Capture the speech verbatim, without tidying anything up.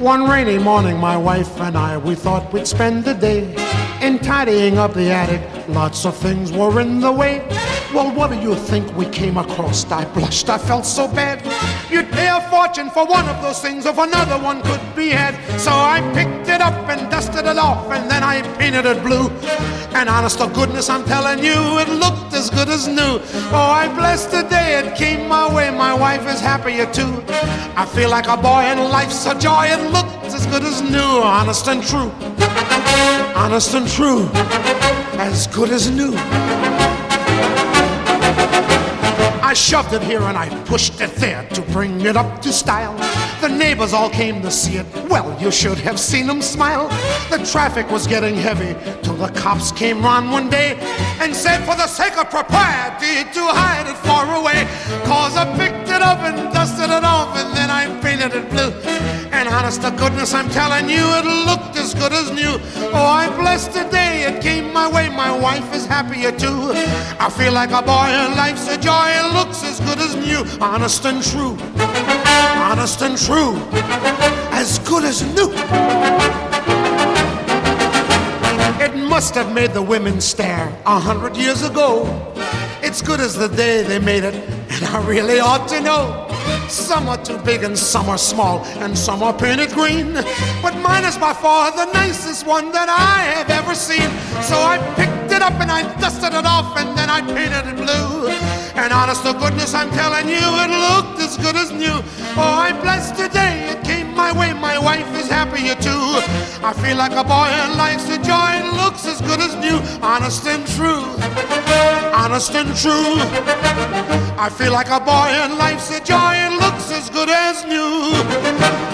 One rainy morning, my wife and I, we thought we'd spend the day in tidying up the attic. Lots of things were in the way. Well, what do you think we came across? I blushed, I felt so bad. You'd pay a fortune for one of those things if another one could be had. So I picked it up and dusted it off, and then I painted it blue. And honest to goodness, I'm telling you, it looked as good as new. Oh, I blessed the day it came my way. My wife is happier too. I feel like a boy and life's a joy. It looked as good as new, honest and true. Honest and true, as good as new. I shoved it here and I pushed it there to bring it up to style. The neighbors all came to see it. Well, you should have seen them smile. The traffic was getting heavy till the cops came round one day and said, for the sake of propriety, to hide it far away. Cause I picked it up and dusted it off, and then I painted it blue. And honest to goodness, I'm telling you, it looked as good as new. Oh, I blessed the day it came my way. My wife is happier too. I feel like a boy and life's a joy. It looks as good as new. Honest and true. Honest and true. As good as new. It must have made the women stare a hundred years ago. It's good as the day they made it, and I really ought to know. Some are too big and some are small, and some are painted green. But mine is by far the nicest one that I have ever seen. So I picked it up and I dusted it off, and then I painted it blue. And honest to goodness, I'm telling you, it looked as good as new. Oh, I blessed the day it came my way. My wife is happier too. I feel like a boy and life's a joy. It looks as good as new. Honest and true. Honest and true. I feel like a boy and life's a joy. It looks as good as new.